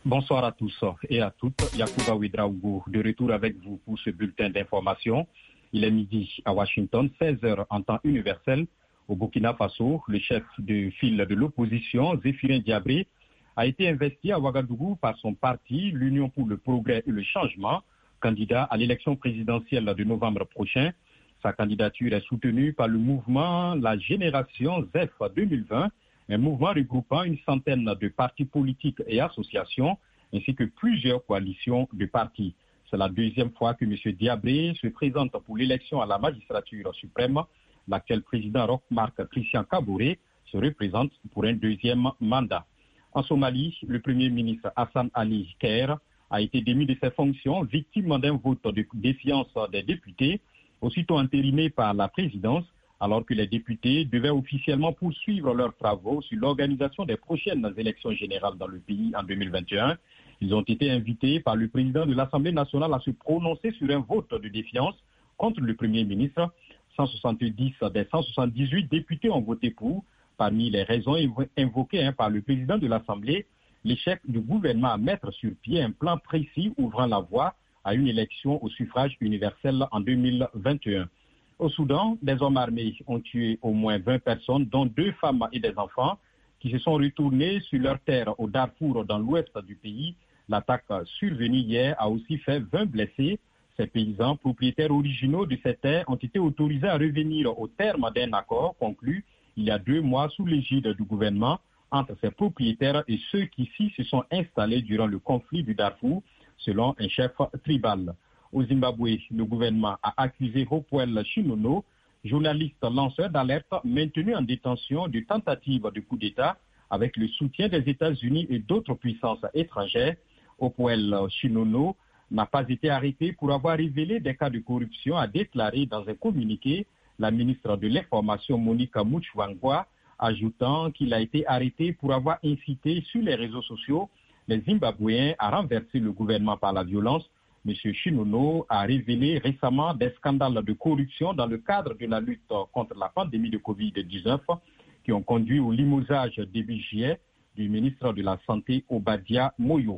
Bonsoir à tous et à toutes. Yacouba Ouedraogo de retour avec vous pour ce bulletin d'information. Il est midi à Washington, 16h en temps universel. Au Burkina Faso, le chef de file de l'opposition, Zéphirin Diabré, a été investi à Ouagadougou par son parti, l'Union pour le progrès et le changement, candidat à l'élection présidentielle de novembre prochain. Sa candidature est soutenue par le mouvement La Génération ZEF 2020, un mouvement regroupant une centaine de partis politiques et associations, ainsi que plusieurs coalitions de partis. C'est la deuxième fois que M. Diabré se présente pour l'élection à la magistrature suprême. L'actuel président Roch-Marc Christian Kaboré se représente pour un deuxième mandat. En Somalie, le premier ministre Hassan Ali Khair a été démis de ses fonctions, victime d'un vote de défiance des députés, aussitôt entériné par la présidence, alors que les députés devaient officiellement poursuivre leurs travaux sur l'organisation des prochaines élections générales dans le pays en 2021. Ils ont été invités par le président de l'Assemblée nationale à se prononcer sur un vote de défiance contre le Premier ministre. 170 des 178 députés ont voté pour. Parmi les raisons invoquées par le président de l'Assemblée, l'échec du gouvernement à mettre sur pied un plan précis ouvrant la voie à une élection au suffrage universel en 2021. Au Soudan, des hommes armés ont tué au moins 20 personnes, dont 2 femmes et des enfants, qui se sont retournés sur leur terre au Darfour, dans l'ouest du pays. L'attaque survenue hier a aussi fait 20 blessés. Ces paysans propriétaires originaux de ces terres ont été autorisés à revenir au terme d'un accord conclu il y a 2 mois sous l'égide du gouvernement entre ces propriétaires et ceux qui s'y se sont installés durant le conflit du Darfour, selon un chef tribal. Au Zimbabwe, le gouvernement a accusé Hopewell Chinono, journaliste lanceur d'alerte maintenu en détention de tentative de coup d'État avec le soutien des États-Unis et d'autres puissances étrangères. Hopewell Chinono n'a pas été arrêté pour avoir révélé des cas de corruption, a déclaré dans un communiqué la ministre de l'Information Monica Muchwangwa, ajoutant qu'il a été arrêté pour avoir incité sur les réseaux sociaux les Zimbabwéens à renverser le gouvernement par la violence. M. Chinono a révélé récemment des scandales de corruption dans le cadre de la lutte contre la pandémie de Covid-19 qui ont conduit au limogeage début juillet du ministre de la Santé Obadia Moyo.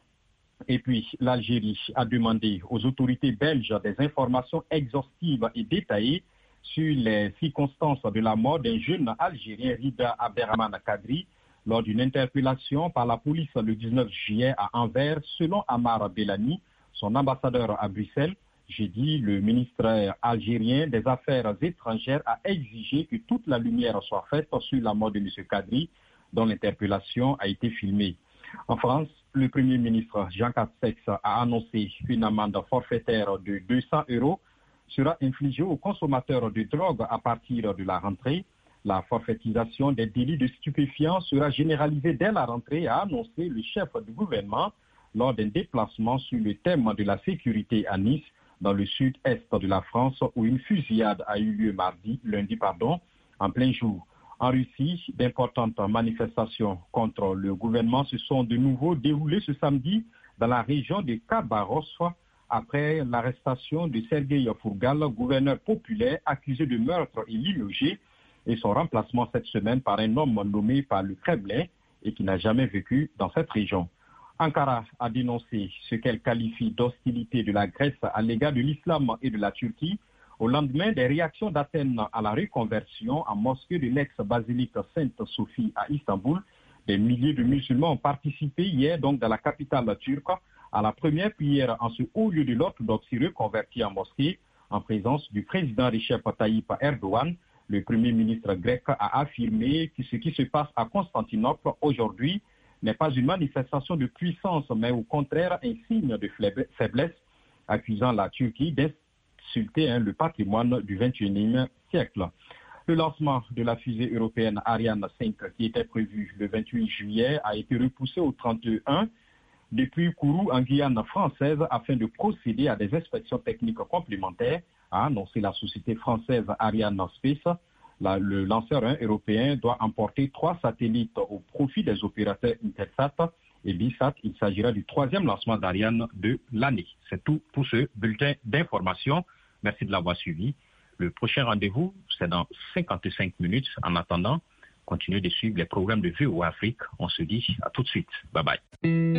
Et puis, l'Algérie a demandé aux autorités belges des informations exhaustives et détaillées sur les circonstances de la mort d'un jeune Algérien, Rida Abderrahmane Kadri, lors d'une interpellation par la police le 19 juillet à Anvers, selon Amar Belani, son ambassadeur à Bruxelles. Jeudi, le ministre algérien des Affaires étrangères a exigé que toute la lumière soit faite sur la mort de M. Kadri, dont l'interpellation a été filmée. En France, le Premier ministre Jean Castex a annoncé qu'une amende forfaitaire de 200 € sera infligée aux consommateurs de drogue à partir de la rentrée. La forfaitisation des délits de stupéfiants sera généralisée dès la rentrée, a annoncé le chef du gouvernement lors d'un déplacement sur le thème de la sécurité à Nice, dans le sud-est de la France, où une fusillade a eu lieu lundi, en plein jour. En Russie, d'importantes manifestations contre le gouvernement se sont de nouveau déroulées ce samedi dans la région de Khabarovsk, après l'arrestation de Sergueï Fourgal, gouverneur populaire accusé de meurtre et limogé, et son remplacement cette semaine par un homme nommé par le Kremlin et qui n'a jamais vécu dans cette région. Ankara a dénoncé ce qu'elle qualifie d'hostilité de la Grèce à l'égard de l'islam et de la Turquie au lendemain des réactions d'Athènes à la reconversion en mosquée de l'ex-basilique Sainte-Sophie à Istanbul. Des milliers de musulmans ont participé hier donc dans la capitale turque à la première prière en ce haut lieu de l'orthodoxie reconverti en mosquée en présence du président Recep Tayyip Erdogan. Le premier ministre grec a affirmé que ce qui se passe à Constantinople aujourd'hui n'est pas une manifestation de puissance, mais au contraire un signe de faiblesse, accusant la Turquie d'insulter le patrimoine du XXIe siècle. Le lancement de la fusée européenne Ariane 5, qui était prévu le 28 juillet, a été repoussé au 31 depuis Kourou en Guyane française afin de procéder à des inspections techniques complémentaires, a annoncé la société française Ariane Space. Le lanceur européen doit emporter 3 satellites au profit des opérateurs Intelsat et Bisat. Il s'agira du 3e lancement d'Ariane de l'année. C'est tout pour ce bulletin d'information. Merci de l'avoir suivi. Le prochain rendez-vous, c'est dans 55 minutes. En attendant, continuez de suivre les programmes de VOA Afrique. On se dit à tout de suite. Bye bye.